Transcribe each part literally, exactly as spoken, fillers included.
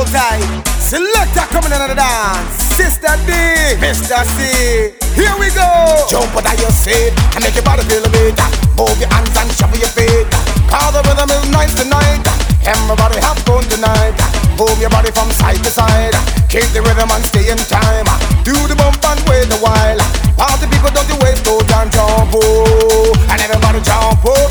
tight. Selector coming in on the dance. Sister D, Mister C. Here we go. Jump out of your seat and make your body feel a bit. Move your hands and shuffle your feet. Cause the rhythm is nice tonight. Everybody have fun tonight. Move your body from side to side. Keep the rhythm and stay in time. Do the bump and wait a while. Party people, don't you waste no time. Jump up and everybody jump up.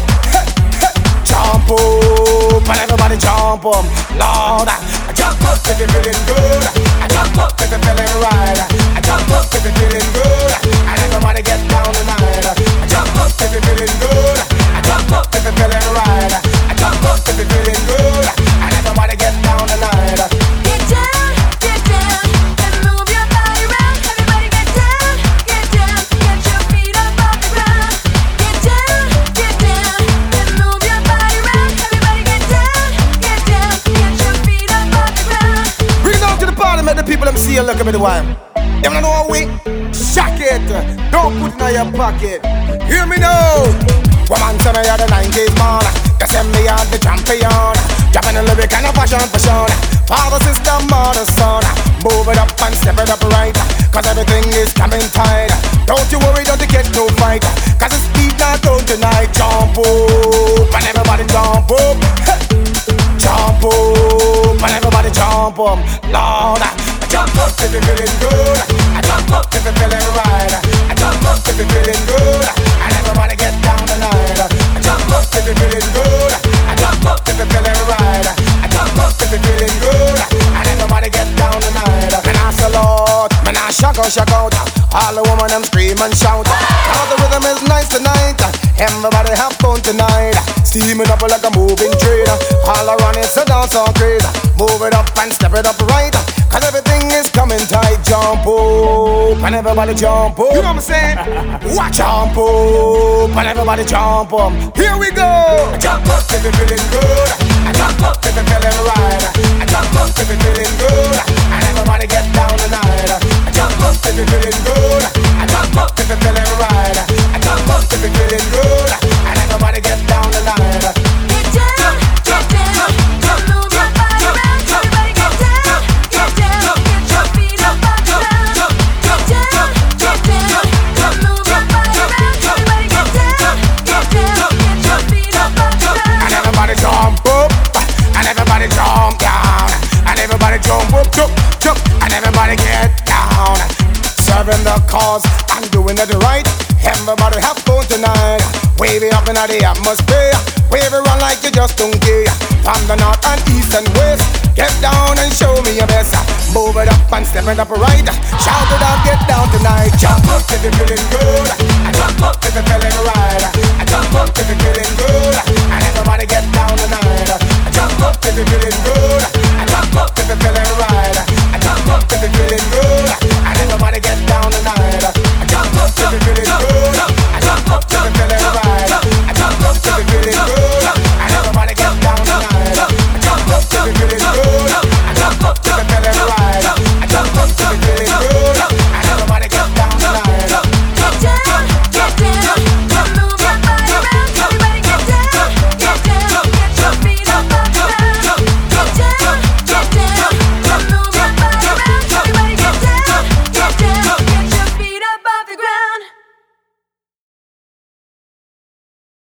Jump up and everybody jump up. Lord, I jump up if you're feeling good. I jump up if you're feeling right. I jump up if you're feeling good. And everybody get down tonight. I jump up if you're feeling good. I jump up if you're feeling right. I jump up if you're feeling good. And everybody get down tonight. Get down, get down, and move your body round. Everybody get down, get down, get your feet up off the ground. Get down, get down, and move your body round. Everybody get down, get down, get your feet up off the ground. Bring it down to the party, make the people them see you look at me the while. You wanna know how we shock it? Don't put it in your pocket. Hear me now. Woman, tell me you're the nineties man. You send me out the champion. Dropping a lyric and a passion for Sean. Father, sister, mother, son. Move it up and step it up right. Cause everything is coming tight. Don't you worry, don't you get no fight. Cause it's speed not done tonight. Jump up and everybody jump up. Jump up and everybody jump up. Lord, I jump up if you're feeling good. I jump up if you're feeling right. I jump up if you're feeling good. And everybody get down tonight. I jump up if you're feeling good. I jump up if you're feeling right. I jump up if you're feeling good. And everybody get down tonight. Man, I salute, man, I shock out, shock out. All the women them scream and shout. Now the rhythm is nice tonight. Everybody have fun tonight. Steaming up like a moving train. All around it's a dance on crazy. Move it up and step it up right. Cause everything is coming tight. Jump up and everybody jump up. You know what I'm saying? Watch jump up and everybody jump up. Here we go. I jump up if you're feeling good. I jump up if you're feeling right. I jump up if you're feeling good. And everybody get down tonight. I jump up if you're feeling good. I jump up if you're feeling right. I jump up if you're feeling good. And everybody get down tonight. Get down, get down, and move your body round. Everybody get down, get down, get your feet up off the ground. Get down, get down, and move your body round. Everybody get down, get down, get your feet up off the ground. And everybody jump up. And everybody jump down. And everybody jump up, jump, jump. And everybody get down. Serving the cause and doing it right. Everybody have fun tonight. Wave it up in the atmosphere. Wave it around like you just don't care. From the north and east and west. Get down and show me your best. Move it up and step it up right. Shout it out, get down tonight. Jump up if you're feeling good. And jump up if you're feeling